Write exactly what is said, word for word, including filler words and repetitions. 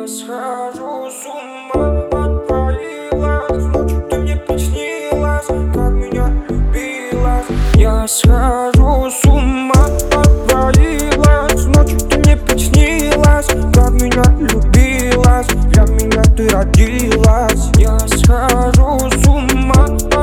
Я схожу с ума от твоих глаз. Ночью ты мне приснилась, как меня любилась. Я схожу с ума от твоих глаз. Ночью ты мне приснилась, как меня любилась. Для меня ты родилась. Я схожу с ума.